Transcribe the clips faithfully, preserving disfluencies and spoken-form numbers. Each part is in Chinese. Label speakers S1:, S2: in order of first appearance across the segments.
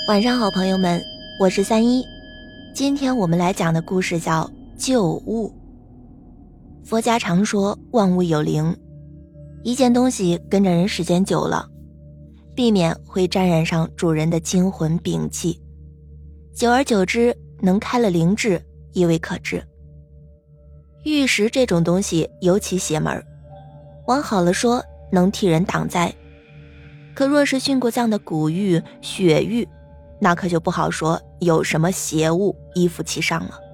S1: 晚上好朋友们，我是三一。今天我们来讲的故事叫旧物。佛家常说万物有灵，一件东西跟着人时间久了，避免会沾染上主人的精魂摒气，久而久之能开了灵智，亦未可知。玉石这种东西尤其邪门，往好了说能替人挡灾，可若是熏过脏的古玉、血玉，那可就不好说有什么邪物依附其上了。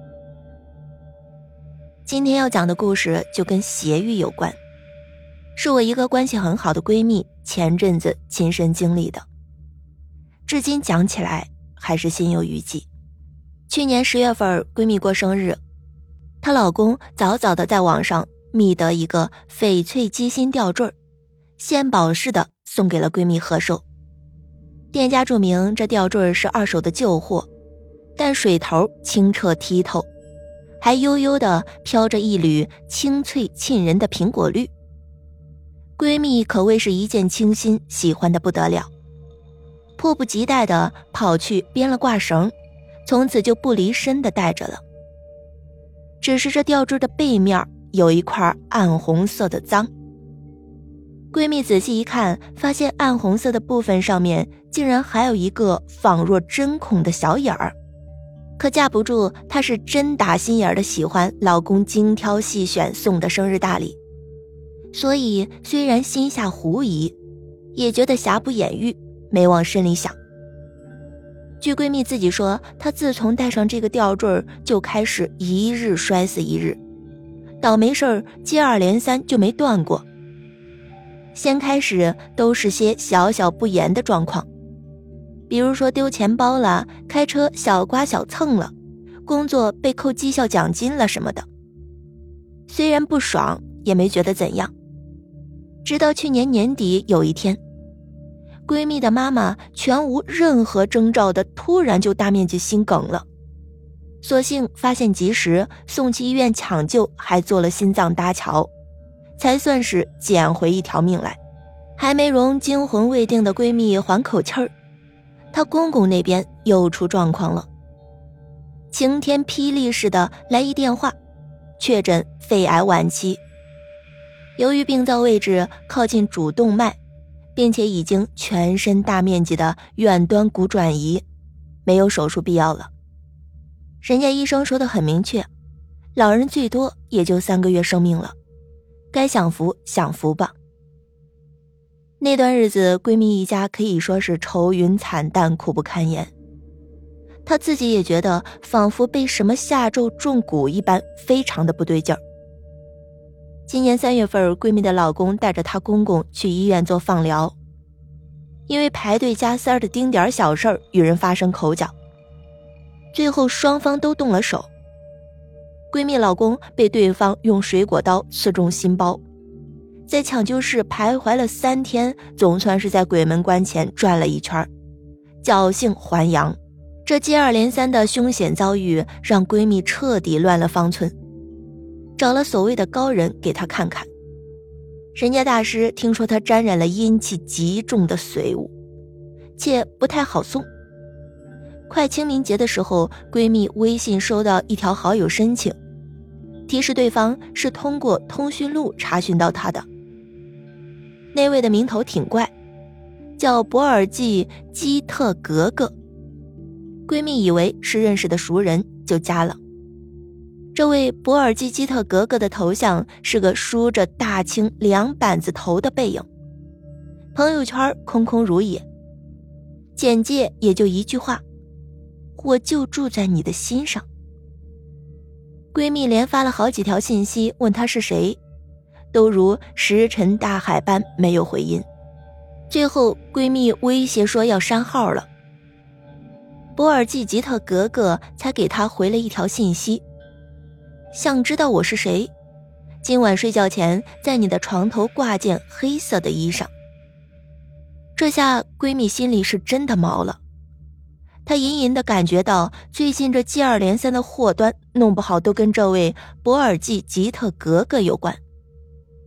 S1: 今天要讲的故事就跟邪玉有关，是我一个关系很好的闺蜜前阵子亲身经历的，至今讲起来还是心有余悸。去年十月份闺蜜过生日，她老公早早的在网上觅得一个翡翠鸡心吊坠，献宝似的送给了闺蜜贺寿。店家注明这吊坠是二手的旧货，但水头清澈剔透，还悠悠地飘着一缕清脆沁人的苹果绿。闺蜜可谓是一见倾心，喜欢得不得了，迫不及待地跑去编了挂绳，从此就不离身地戴着了。只是这吊坠的背面有一块暗红色的脏，闺蜜仔细一看，发现暗红色的部分上面竟然还有一个仿若针孔的小眼儿。可架不住她是真打心眼的喜欢老公精挑细选送的生日大礼，所以虽然心下狐疑，也觉得瑕不掩瑜，没往深里想。据闺蜜自己说，她自从戴上这个吊坠就开始一日摔死一日，倒霉事儿接二连三就没断过。先开始都是些小小不言的状况，比如说丢钱包了，开车小刮小蹭了，工作被扣绩效奖金了什么的。虽然不爽，也没觉得怎样。直到去年年底有一天，闺蜜的妈妈全无任何征兆的突然就大面积心梗了，所幸发现及时，送去医院抢救，还做了心脏搭桥，才算是捡回一条命来。还没容惊魂未定的闺蜜缓口气儿，她公公那边又出状况了。晴天霹雳似的来一电话，确诊肺癌晚期，由于病灶位置靠近主动脉，并且已经全身大面积的远端骨转移，没有手术必要了。人家医生说得很明确，老人最多也就三个月生命了，该享福享福吧。那段日子闺蜜一家可以说是愁云惨淡，苦不堪言。她自己也觉得仿佛被什么下咒中蛊一般，非常的不对劲儿。今年三月份，闺蜜的老公带着她公公去医院做放疗，因为排队加塞的丁点小事儿与人发生口角，最后双方都动了手。闺蜜老公被对方用水果刀刺中心包，在抢救室徘徊了三天，总算是在鬼门关前转了一圈，侥幸还阳。这接二连三的凶险遭遇让闺蜜彻底乱了方寸，找了所谓的高人给她看看。人家大师听说她沾染了阴气极重的髓物，且不太好送。快清明节的时候，闺蜜微信收到一条好友申请，提示对方是通过通讯录查询到她的。那位的名头挺怪，叫博尔济基特格格。闺蜜以为是认识的熟人，就加了。这位博尔济基特格格的头像是个梳着大青两板子头的背影，朋友圈空空如也，简介也就一句话：我就住在你的心上。闺蜜连发了好几条信息问他是谁，都如石沉大海般没有回音。最后闺蜜威胁说要删号了，博尔济吉特格格才给她回了一条信息：想知道我是谁？今晚睡觉前在你的床头挂件黑色的衣裳。这下闺蜜心里是真的毛了，她隐隐地感觉到最近这接二连三的祸端弄不好都跟这位博尔济吉特格格有关。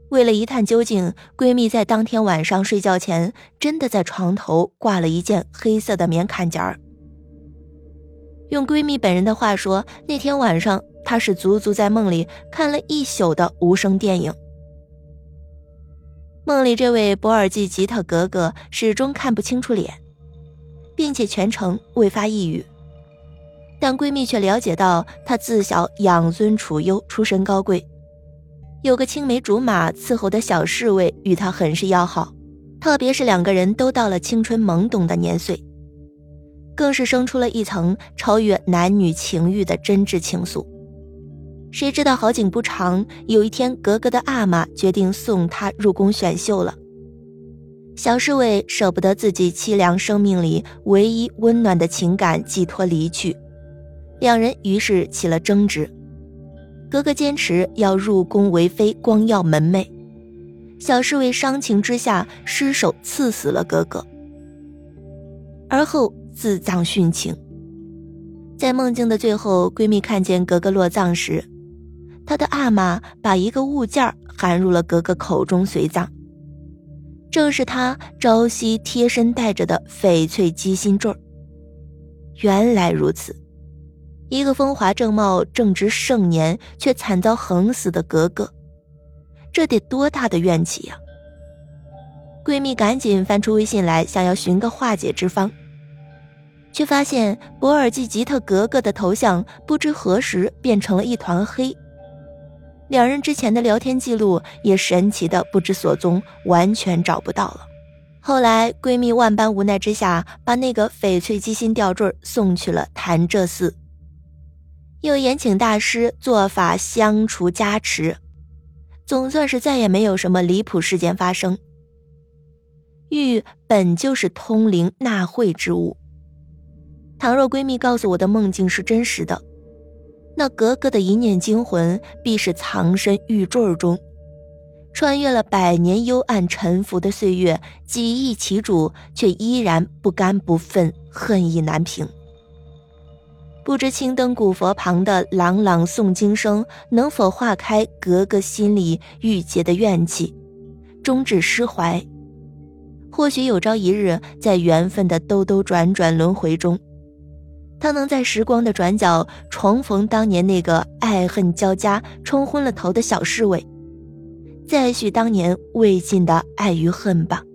S1: 为了一探究竟，闺蜜在当天晚上睡觉前真的在床头挂了一件黑色的棉坎肩儿。用闺蜜本人的话说，那天晚上她是足足在梦里看了一宿的无声电影。梦里这位博尔济吉特格格始终看不清楚脸，并且全程未发一语，但闺蜜却了解到她自小养尊处优，出身高贵，有个青梅竹马伺候的小侍卫与她很是要好，特别是两个人都到了青春懵懂的年岁，更是生出了一层超越男女情欲的真挚情愫。谁知道好景不长，有一天格格的阿玛决定送她入宫选秀了。小侍卫舍不得自己凄凉生命里唯一温暖的情感寄托离去，两人于是起了争执。格格坚持要入宫为妃，光耀门楣，小侍卫伤情之下失手刺死了格格，而后自葬殉情。在梦境的最后，闺蜜看见格格落葬时，她的阿玛把一个物件含入了格格口中随葬，正是她朝夕贴身戴着的翡翠鸡心坠。原来如此，一个风华正茂正值盛年却惨遭横死的格格，这得多大的怨气呀！闺蜜赶紧翻出微信来，想要寻个化解之方，却发现博尔济吉特格格的头像不知何时变成了一团黑，两人之前的聊天记录也神奇的不知所踪，完全找不到了。后来闺蜜万般无奈之下，把那个翡翠鸡心吊坠送去了潭柘寺，又延请大师做法相除加持，总算是再也没有什么离谱事件发生。玉本就是通灵纳慧之物，倘若闺蜜告诉我的梦境是真实的，那格格的一念惊魂必是藏身玉坠中，穿越了百年幽暗沉浮的岁月，几易其主，却依然不甘不忿，恨意难平。不知青灯古佛旁的朗朗诵经声能否化开格格心里郁结的怨气，终止释怀。或许有朝一日，在缘分的兜兜转转轮回中，他能在时光的转角重逢当年那个爱恨交加冲昏了头的小侍卫，再续当年未尽的爱与恨吧。